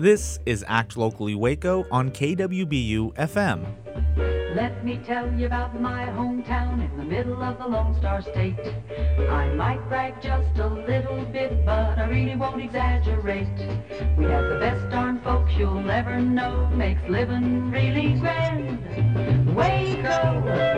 This is Act Locally Waco on KWBU FM. Let me tell you about my hometown in the middle of the Lone Star State. I might brag just a little bit, but I really won't exaggerate. We have the best darn folks you'll ever know, makes living really grand. Waco,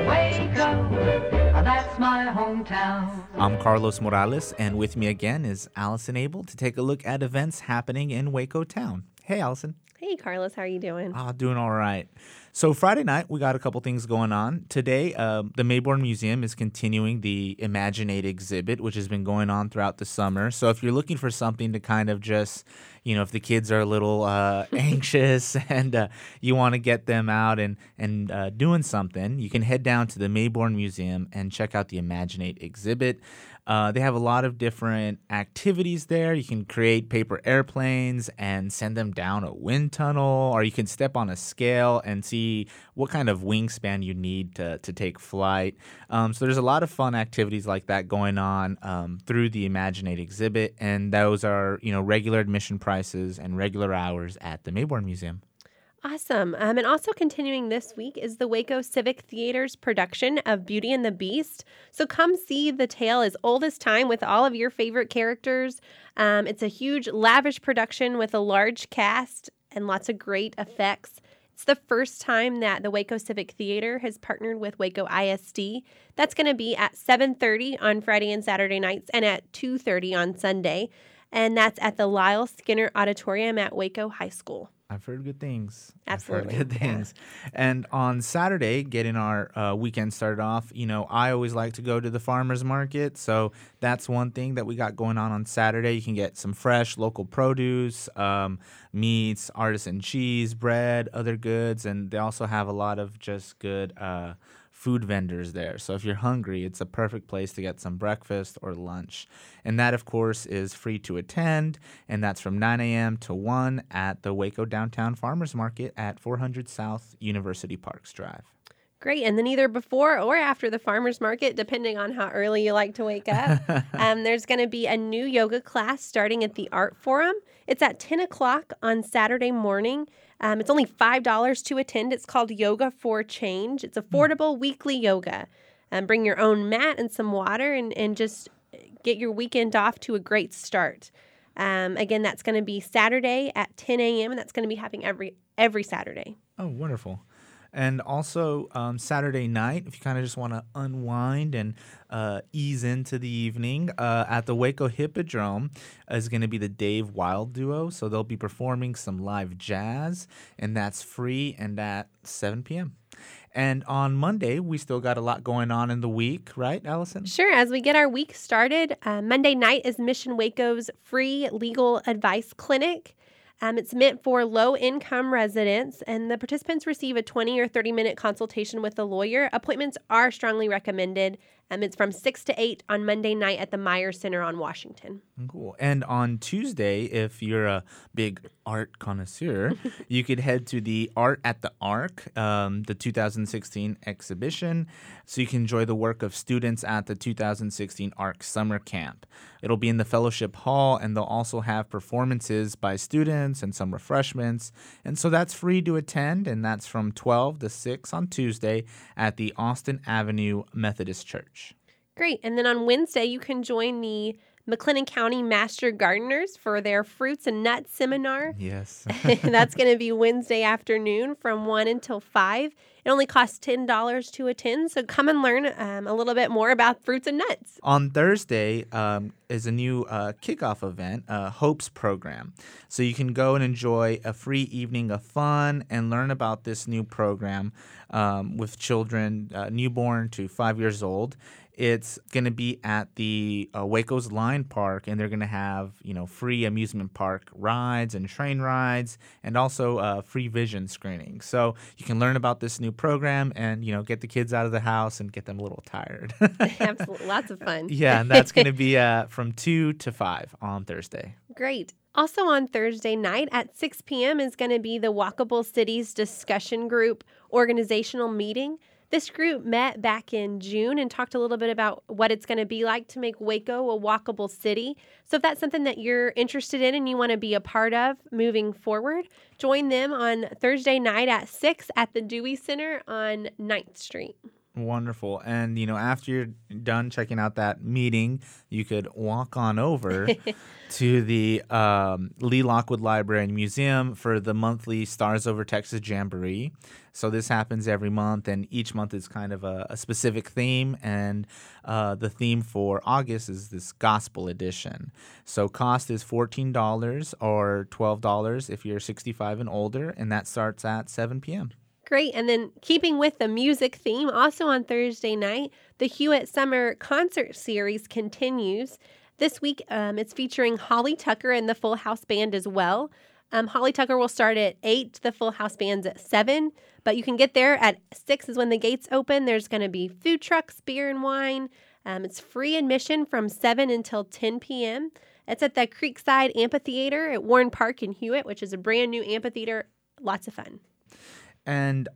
Waco, that's my hometown. I'm Carlos Morales, and with me again is Allison Abel to take a look at events happening in Waco town. Hey, Allison. Hey, Carlos. How are you doing? Doing all right. So Friday night, we got a couple things going on. Today, the Mayborn Museum is continuing the Imaginate exhibit, which has been going on throughout the summer. So if you're looking for something to kind of just, if the kids are a little anxious and you want to get them out and doing something, you can head down to the Mayborn Museum and check out the Imaginate exhibit. They have a lot of different activities there. You can create paper airplanes and send them down a wind tunnel, or you can step on a scale and see what kind of wingspan you need to take flight. So there's a lot of fun activities like that going on through the Imaginate exhibit, and those are, regular admission prices and regular hours at the Mayborn Museum. Awesome. And also continuing this week is the Waco Civic Theater's production of Beauty and the Beast. So come see the tale as old as time with all of your favorite characters. It's a huge, lavish production with a large cast and lots of great effects. It's the first time that the Waco Civic Theater has partnered with Waco ISD. That's going to be at 7:30 on Friday and Saturday nights and at 2:30 on Sunday. And that's at the Lyle Skinner Auditorium at Waco High School. I've heard good things. Absolutely. I've heard good things. Yeah. And on Saturday, getting our weekend started off, I always like to go to the farmer's market. So that's one thing that we got going on Saturday. You can get some fresh local produce, meats, artisan cheese, bread, other goods. And they also have a lot of just good food vendors there. So if you're hungry, it's a perfect place to get some breakfast or lunch. And that, of course, is free to attend. And that's from 9 a.m. to 1 at the Waco Downtown Farmers Market at 400 South University Parks Drive. Great. And then either before or after the farmer's market, depending on how early you like to wake up, there's going to be a new yoga class starting at the Art Forum. It's at 10 o'clock on Saturday morning. It's only $5 to attend. It's called Yoga for Change. It's affordable weekly yoga. Bring your own mat and some water and just get your weekend off to a great start. Again, that's going to be Saturday at 10 a.m., and that's going to be happening every Saturday. Oh, wonderful. And also Saturday night, if you kind of just want to unwind and ease into the evening, at the Waco Hippodrome is going to be the Dave Wild Duo. So they'll be performing some live jazz, and that's free and at 7 p.m. And on Monday, we still got a lot going on in the week, right, Allison? Sure. As we get our week started, Monday night is Mission Waco's free legal advice clinic. It's meant for low-income residents, and the participants receive a 20 or 30-minute consultation with a lawyer. Appointments are strongly recommended. It's from 6 to 8 on Monday night at the Myers Center on Washington. Cool. And on Tuesday, if you're a big art connoisseur, you could head to the Art at the Arc, the 2016 exhibition, so you can enjoy the work of students at the 2016 Arc Summer Camp. It'll be in the Fellowship Hall, and they'll also have performances by students and some refreshments. And so that's free to attend, and that's from 12 to 6 on Tuesday at the Austin Avenue Methodist Church. Great. And then on Wednesday, you can join the McLennan County Master Gardeners for their Fruits and Nuts Seminar. Yes. That's going to be Wednesday afternoon from 1 until 5. It only costs $10 to attend, so come and learn a little bit more about fruits and nuts. On Thursday is a new kickoff event, Hope's program. So you can go and enjoy a free evening of fun and learn about this new program with children newborn to 5 years old. It's going to be at the Waco's Line Park, and they're going to have, free amusement park rides and train rides, and also free vision screening. So you can learn about this new program and, get the kids out of the house and get them a little tired. Absolutely. Lots of fun. Yeah, and that's going to be from 2 to 5 on Thursday. Great. Also on Thursday night at 6 p.m. is going to be the Walkable Cities Discussion Group organizational meeting. This group met back in June and talked a little bit about what it's going to be like to make Waco a walkable city. So if that's something that you're interested in and you want to be a part of moving forward, join them on Thursday night at 6 at the Dewey Center on 9th Street. Wonderful. And, after you're done checking out that meeting, you could walk on over to the Lee Lockwood Library and Museum for the monthly Stars Over Texas Jamboree. So this happens every month, and each month is kind of a specific theme. And the theme for August is this gospel edition. So cost is $14 or $12 if you're 65 and older, and that starts at 7 p.m. Great. And then keeping with the music theme, also on Thursday night, the Hewitt Summer Concert Series continues. This week, it's featuring Holly Tucker and the Full House Band as well. Holly Tucker will start at 8, the Full House Band's at 7, but you can get there at 6 is when the gates open. There's going to be food trucks, beer and wine. It's free admission from 7 until 10 p.m. It's at the Creekside Amphitheater at Warren Park in Hewitt, which is a brand new amphitheater. Lots of fun. And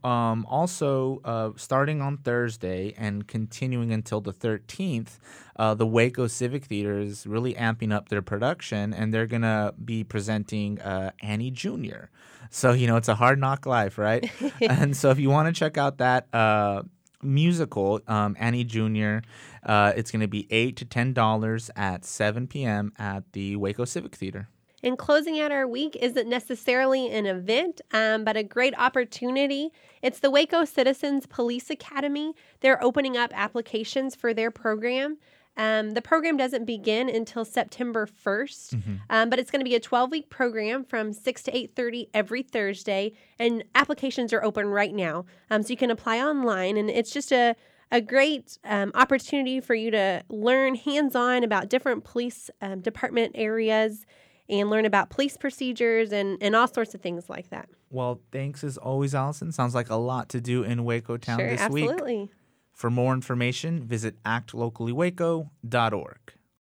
also, starting on Thursday and continuing until the 13th, the Waco Civic Theater is really amping up their production, and they're going to be presenting Annie Jr. So, it's a hard knock life, right? And so if you want to check out that musical, Annie Jr., it's going to be $8 to $10 at 7 p.m. at the Waco Civic Theater. And closing out our week isn't necessarily an event, but a great opportunity. It's the Waco Citizens Police Academy. They're opening up applications for their program. The program doesn't begin until September 1st, but it's going to be a 12-week program from 6 to 8:30 every Thursday, and applications are open right now. So you can apply online, and it's just a great opportunity for you to learn hands-on about different police department areas and learn about police procedures and all sorts of things like that. Well, thanks as always, Allison. Sounds like a lot to do in Waco Town this week. Absolutely. For more information, visit actlocallywaco.org.